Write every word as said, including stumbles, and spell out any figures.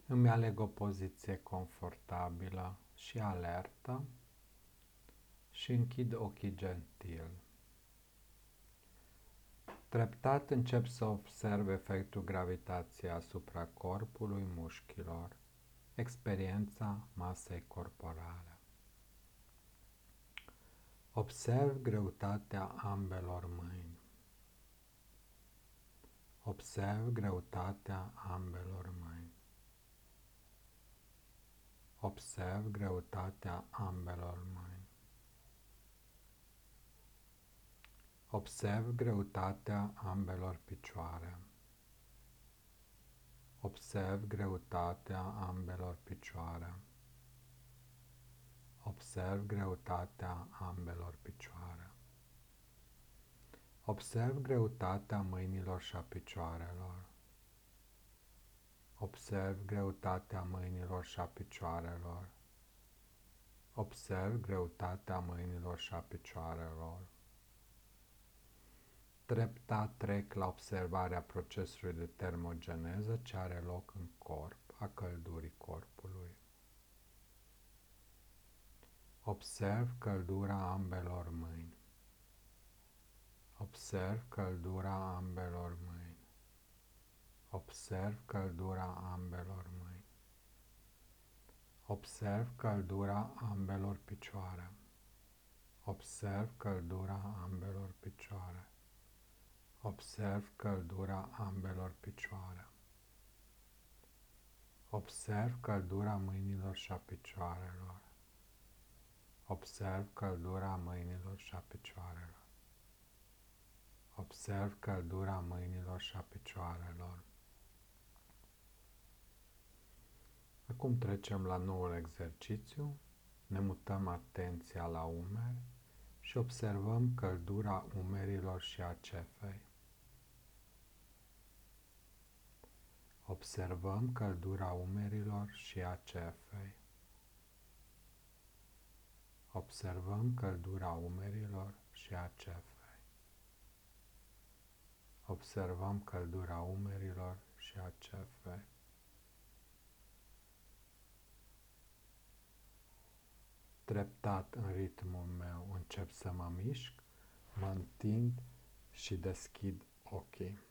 Îmi aleg o poziție confortabilă și alertă și închid ochii gentil. Treptat încep să observ efectul gravitației asupra corpului mușchilor, experiența masei corporale. Observ greutatea ambelor mâini. Observ greutatea ambelor mâini. Observ greutatea ambelor mâini. Observ greutatea ambelor picioare. Observ greutatea ambelor picioare. Observ greutatea ambelor picioare. Observ greutatea mâinilor și a picioarelor. Observ greutatea mâinilor și a picioarelor. Observ greutatea mâinilor și a picioarelor. Treptat trec la observarea procesului de termogeneză ce are loc în corp, a căldurii corpului. Observ căldura ambelor mâini. Observ căldura ambelor mâini. Observ căldura ambelor mâini. Observ căldura ambelor picioare. Observ căldura ambelor picioare. Observ căldura ambelor picioare. Observ căldura mâinilor și a picioarelor. Observ căldura mâinilor și a picioarelor. Observ căldura mâinilor și a picioarelor. Acum trecem la noul exercițiu. Ne mutăm atenția la umeri și observăm căldura umerilor și a cefei. Observăm căldura umerilor și a cefei. Observăm căldura umerilor și a cefei. Observăm căldura umerilor și a cefei. Treptat în ritmul meu încep să mă mișc, mă întind și deschid ochii.